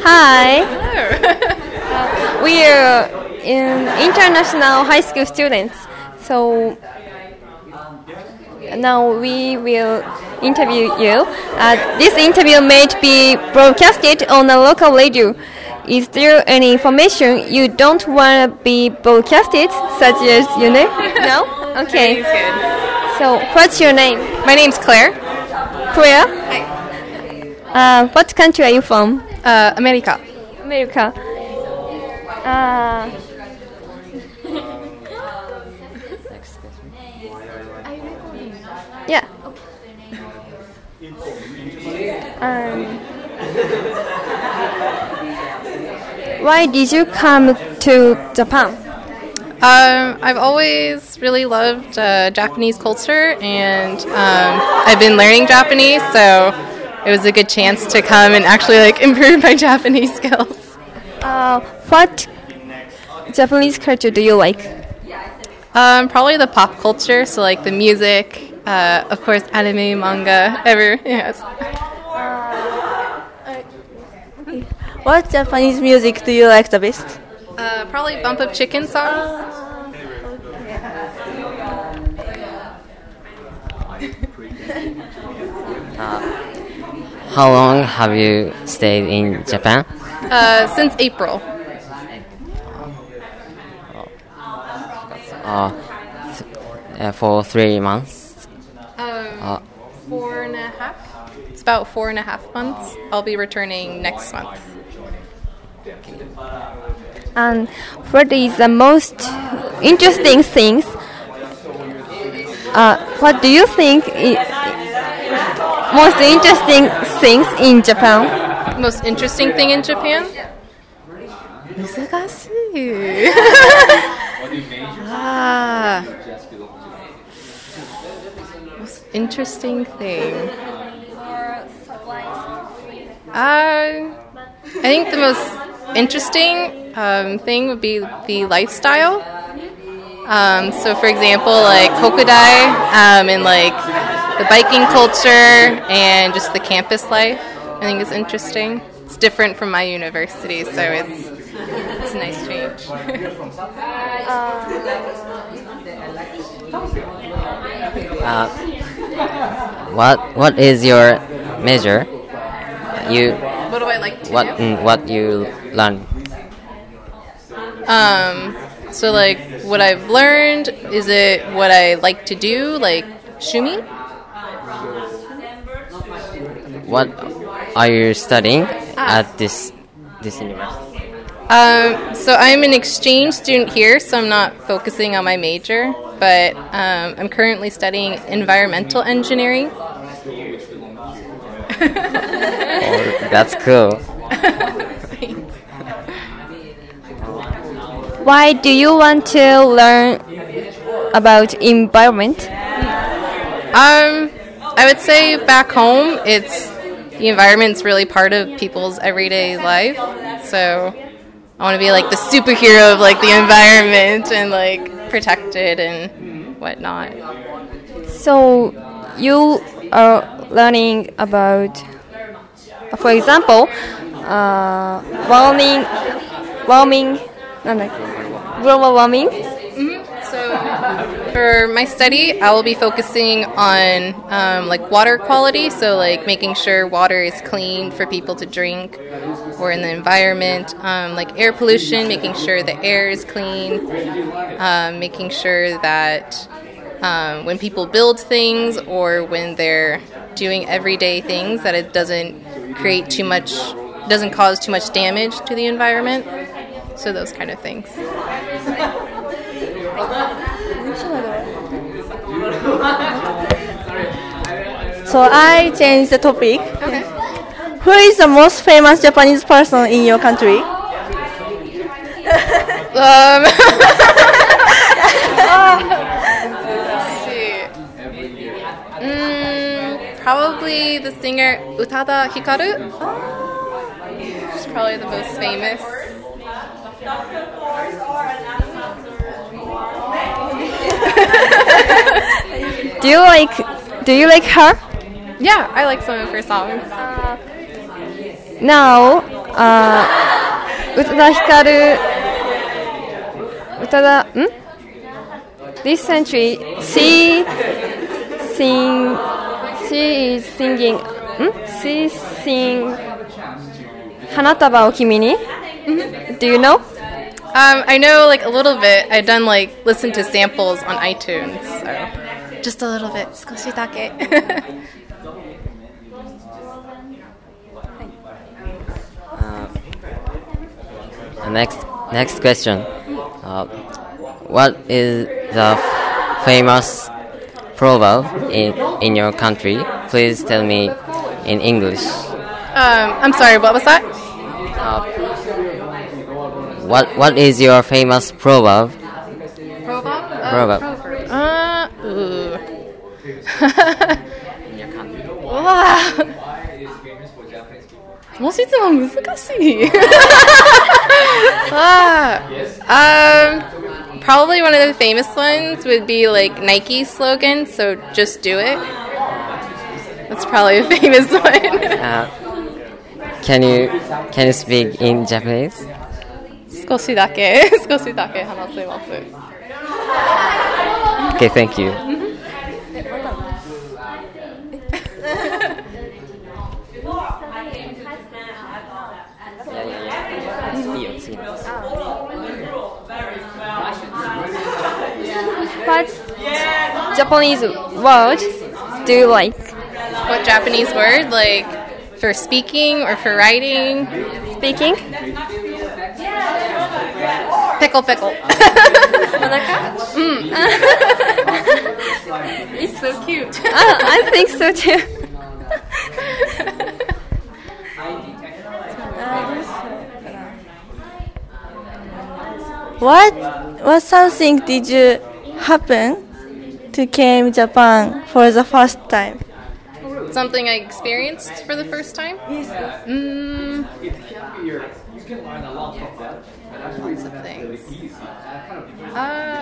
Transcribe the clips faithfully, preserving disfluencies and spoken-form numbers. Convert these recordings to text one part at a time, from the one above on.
Hi. Hello. We are in international high school students. So now we will interview you. Uh, this interview may be broadcasted on a local radio. Is there any information you don't want to be broadcasted, such as your name? No? Okay. Everything's good. So, what's your name? My name's Claire. Claire? Hi. Uh, what country are you from? Uh, America. America. Uh, yeah. Um, why did you come to Japan? Um, I've always really loved uh, Japanese culture, and um, I've been learning Japanese, so it was a good chance to come and actually like improve my Japanese skills. Uh, what Japanese culture do you like? Um, probably the pop culture, so like the music, uh, of course, anime, manga, ever, yes. What Japanese music do you like the best? Uh, probably Bump of Chicken songs. How long have you stayed in Japan? Uh, since April. Uh, th- uh, for three months. Um, Uh, four and a half. It's about four and a half months. I'll be returning next month. And what is the most interesting things? Uh, what do you think is most interesting things in Japan? Most interesting thing in Japan? 難しい。ah. Most interesting thing. Uh, I think the most interesting um, thing would be the lifestyle. Um, so, for example, like Kokudai um, and like the biking culture and just the campus life, I think is interesting. It's different from my university, so it's it's a nice change. uh, what what is your major? You What do I like to what do? mm, what you learn? Um, so like what I've learned, is it what I like to do, like shumi? What are you studying Ah. at this this university? Um, so I'm an exchange student here, so I'm not focusing on my major, but um, I'm currently studying environmental engineering. Oh, that's cool. Why do you want to learn about environment? Um, I would say back home, it's the environment's really part of people's everyday life. So I want to be like the superhero of like the environment and like protect it and whatnot. So you are learning about, for example, uh, warming, warming, no, no, global warming. Mm-hmm. So for my study, I will be focusing on um, like water quality, so like making sure water is clean for people to drink or in the environment, um, like air pollution, making sure the air is clean, um, making sure that um, when people build things or when they're doing everyday things, that it doesn't create too much, doesn't cause too much damage to the environment. So those kind of things. So I changed the topic. Okay. Who is the most famous Japanese person in your country? Um, let's see. Mm, probably the singer Utada Hikaru. She's probably the most famous. Do you like Do you like her? Yeah, I like some of her songs. Now, あー、宇多田ヒカル、宇多田、ん This century, she sing, she is singing, ん She sing 花束を君に Do you know? Um, I know like a little bit. I've done like listen to samples on iTunes, so just a little bit. 少しだけ。 Next, next question. Uh, what is the f- famous proverb in in your country? Please tell me in English. Um, I'm sorry. What was that? Uh, what what is your famous proverb? Proverb. Proverb. Uh, ooh. Wow. この質問難しい。ah, um, probably one of the famous ones would be like Nike's slogan, so just do it. That's probably a famous one. Uh, can you can you speak in Japanese? 少しだけ、少しだけ話せます。 Okay, thank you. What Japanese word do you like? What Japanese word, like for speaking or for writing? Speaking? Pickle, pickle. mm. It's so cute. uh, I think so too. What what something did you happen to came Japan for the first time? Something I experienced for the first time? Yes. Mm. Lots of things. Uh,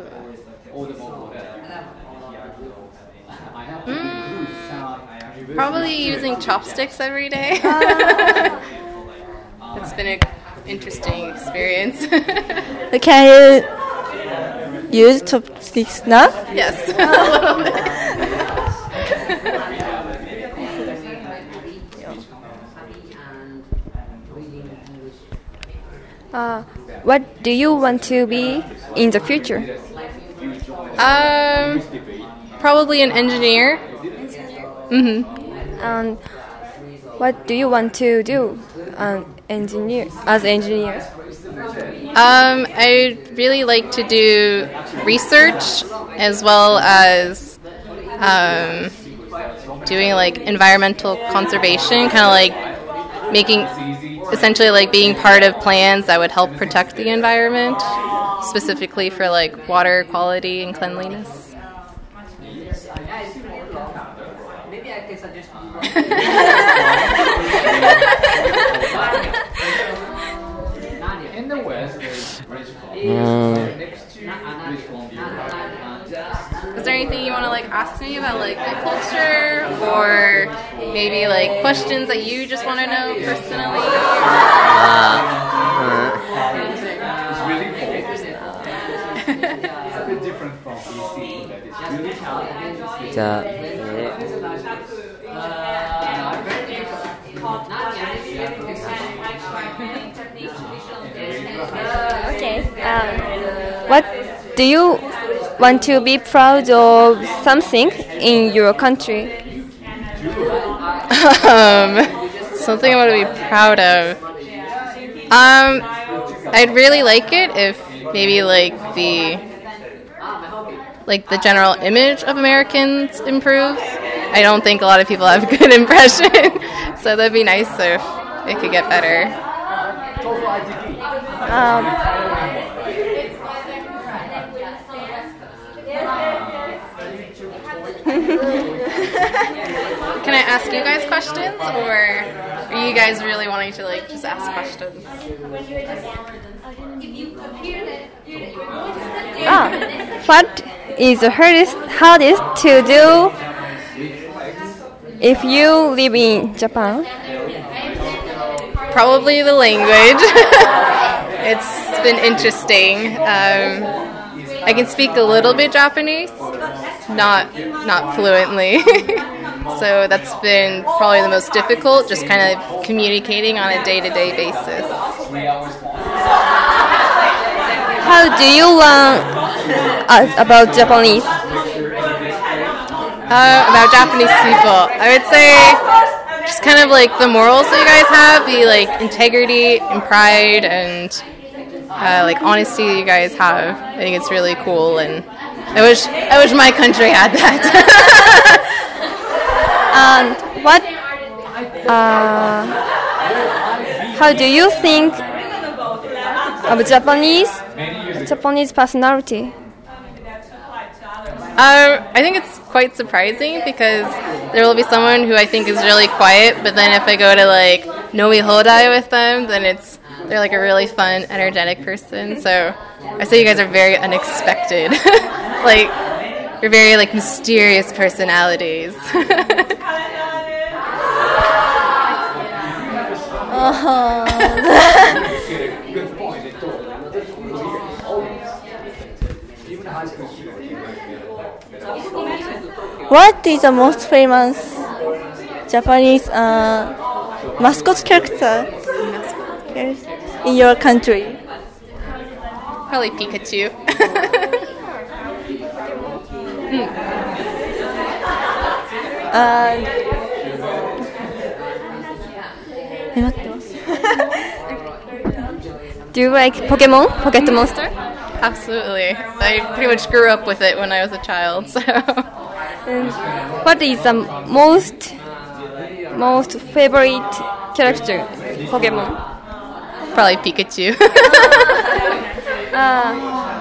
mm, probably using chopsticks every day. It's been an interesting experience. Can you use chopsticks now? Yes, a little bit. Uh, what do you want to be in the future? Um, probably an engineer. Mm-hmm. And what do you want to do um, engineer, as engineer? Um, I really like to do research as well as um, doing like environmental conservation, kind of like making, essentially like being part of plans that would help protect the environment, specifically for like water quality and cleanliness. In the West, there's British Mm. Is there anything you want to like ask me about like my culture, or maybe like questions that you just want to know personally? It's really cold. It's a bit different from B C, but it's really cold. The, Okay. Um, what do you want to be proud of something in your country? um, something I want to be proud of. Um, I'd really like it if maybe like the like the general image of Americans improves. I don't think a lot of people have a good impression, so that'd be nice if it could get better. Um, Can I ask you guys questions, or are you guys really wanting to like just ask questions? ah, what is the hardest hardest to do if you live in Japan? Probably the language. It's been interesting. Um, I can speak a little bit Japanese, not not fluently. So that's been probably the most difficult, just kind of communicating on a day-to-day basis. How do you learn uh, about Japanese? Uh, about Japanese people, I would say just kind of like the morals that you guys have, the like integrity and pride and uh, like honesty that you guys have. I think it's really cool, and I wish I wish my country had that. And what? Uh, how do you think of Japanese Japanese personality? Um, I think it's quite surprising because there will be someone who I think is really quiet, but then if I go to like Nomi Hodai with them, then it's they're like a really fun, energetic person. So I say you guys are very unexpected. Like you're very like mysterious personalities. Uh-huh. What is the most famous Japanese uh, mascot character in your country? Probably Pikachu. hmm. Uh, え、待ってます。 Do you like Pokemon? Pocket Monster? Absolutely. I pretty much grew up with it when I was a child. So. And what is the most most favorite character Pokemon? Probably Pikachu. uh,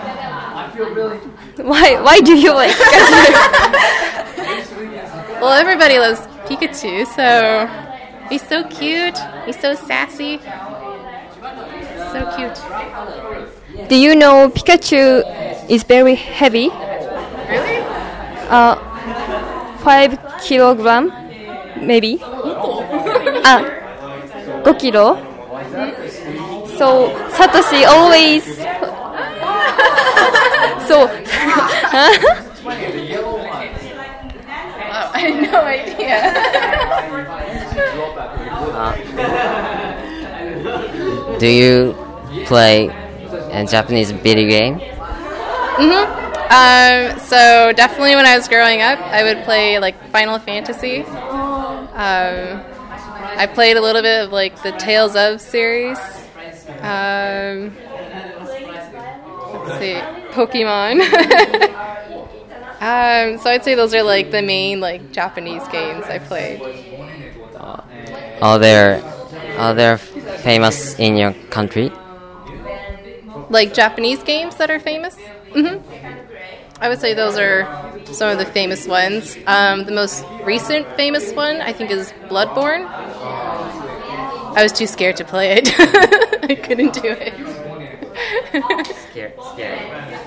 why why do you like Pikachu? Well, everybody loves Pikachu, so he's so cute. He's so sassy. So cute. Do you know Pikachu is very heavy? Really? Uh, five kilogram, maybe. Ah, five kilo. So Satoshi always. So. Oh, I had no idea. uh, do you play a Japanese video game? Mm-hmm. Um, so definitely when I was growing up, I would play like Final Fantasy. Um, I played a little bit of like the Tales of series. Um, let's see, Pokemon. um, so I'd say those are like the main like Japanese games I played. Are there are there famous in your country? Like Japanese games that are famous? Mm-hmm. I would say those are some of the famous ones. Um, the most recent famous one, I think, is Bloodborne. I was too scared to play it. I couldn't do it. Scared, scared.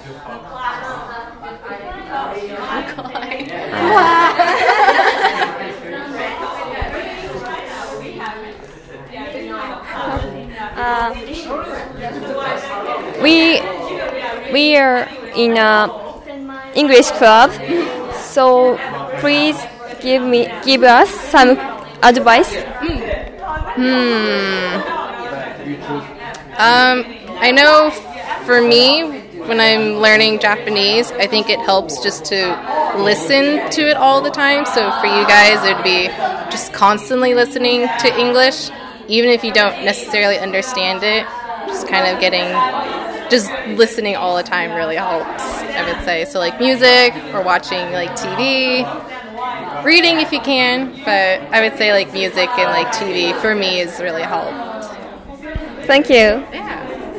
Uh, we we are in a English club, so please give me give us some advice. Hmm. Um, I know for me, when I'm learning Japanese, I think it helps just to listen to it all the time. So for you guys, it would be just constantly listening to English, even if you don't necessarily understand it. Just kind of getting, just listening all the time really helps, I would say. So like music or watching like T V, reading if you can, but I would say like music and like T V for me has really helped. Thank you. Yeah.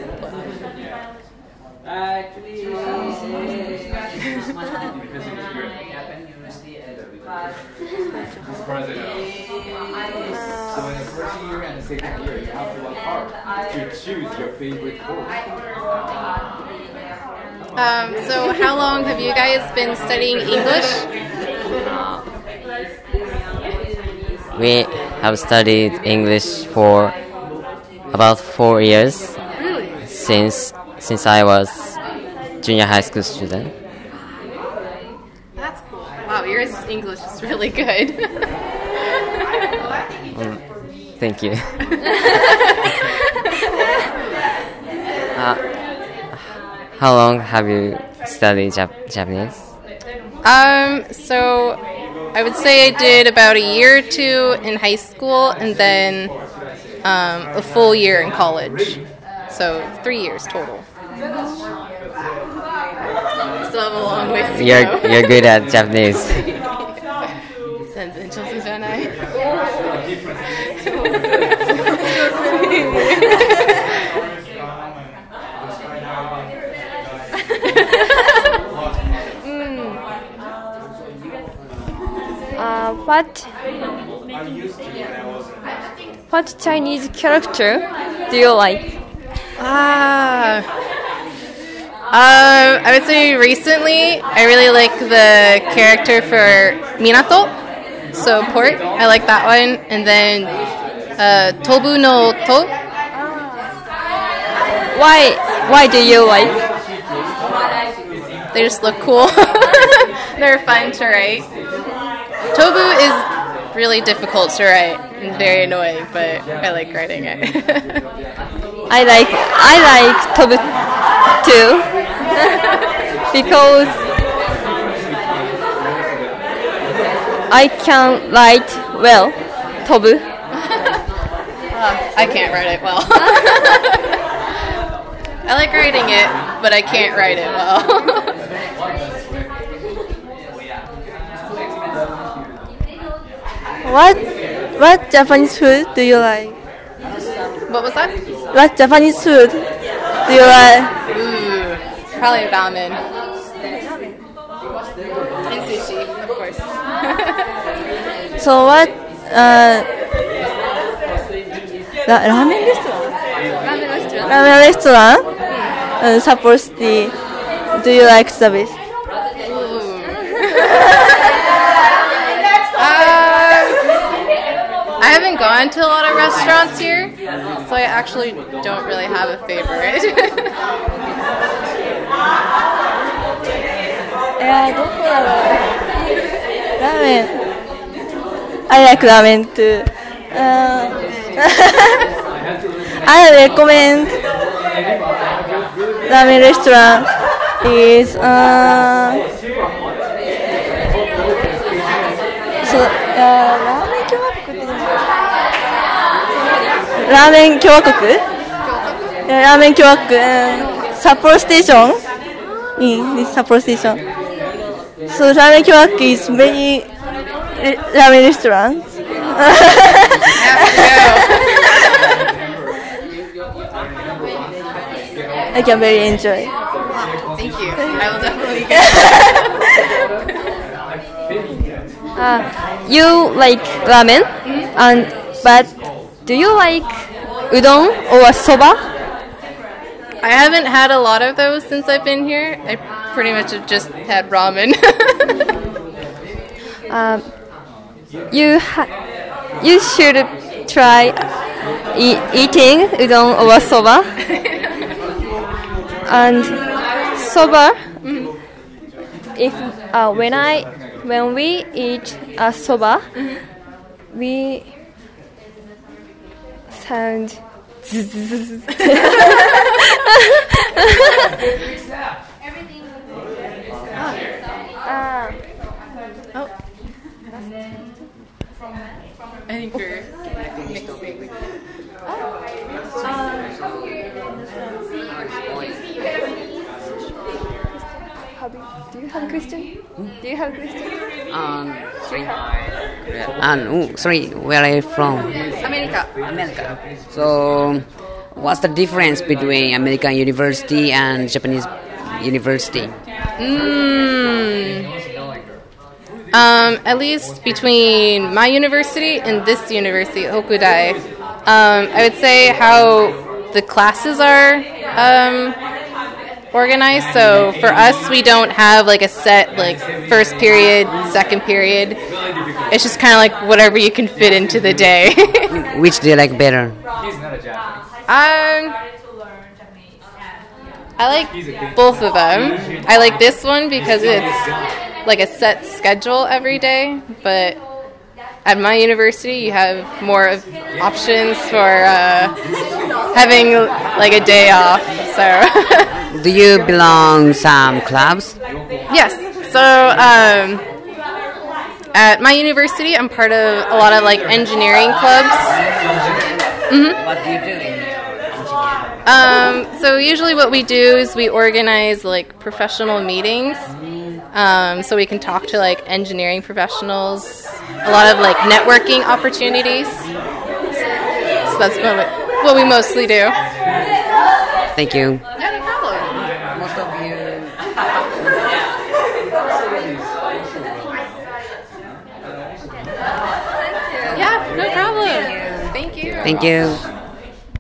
As far as I know. So in the first year and the second year, you have to work hard to choose your favorite course. Um, so how long have you guys been studying English? We have studied English for about four years. Really? Since since I was junior high school student. That's cool. Wow, your English is really good. um, thank you. uh, how long have you studied Jap- Japanese? Um, so I would say I did about a year or two in high school and then um, a full year in college. So three years total. Still have a long ways to you're, go. You're good at Japanese. 全然上手じゃない。 Uh, what what Chinese character do you like? Ah, um, I would say recently I really like the character for Minato, so port. I like that one, and then uh, Tobu no To. Why why do you like? They just look cool. They're fun to write. Tobu is really difficult to write and very annoying, but I like writing it. I like I like Tobu too because I can write well. Tobu. Uh, I can't write it well. I like writing it, but I can't write it well. What what Japanese food do you like? What was that? What Japanese food do you like? Ooh, probably ramen. And sushi, of course. So what uh, ra- ramen restaurant? Ramen restaurant. Ramen restaurant uh, Sapporo City. Do you like the best? I haven't gone to a lot of restaurants here, so I actually don't really have a favorite. Yeah, どこだろう? Ramen. I like ramen too. Uh, I recommend ramen restaurant is uh, so uh, ramen 共和国ってラーメン共和国ラーメン共和国、um, 札幌ステーション in this Sapporo station. So ramen共和国 is many ramen restaurants. I can very enjoy. Thank you. I will definitely get it. Uh, you like ramen, and but do you like udon or soba? I haven't had a lot of those since I've been here. I pretty much have just had ramen. Um, you ha- you should try e- eating udon or soba. And soba, if uh, when I when we eat a soba, we sound. uh, Oh. I think we're mixing. Do you have a question? Do you have a question? Um, sorry. And oh, sorry, where are you from? America. America. So, what's the difference between American university and Japanese university? Mm. Um, at least between my university and this university, Hokudai, um, I would say how the classes are um, organized. So for us, we don't have like a set like first period, second period. it's just kind of like whatever you can fit into the day. Which do you like better? He's not a Japanese. um, I like both of them. I like this one because it's like a set schedule every day, but at my university you have more of options for uh, having like a day off. So Do you belong some clubs? yes, so um, at my university I'm part of a lot of like engineering clubs. What do you do in your Um, so usually what we do is we organize like professional meetings, um, so we can talk to like engineering professionals, a lot of like networking opportunities. So that's what we, what we mostly do. Thank you. Yeah, no problem. Most of you. Yeah, no problem. Thank you. Thank you.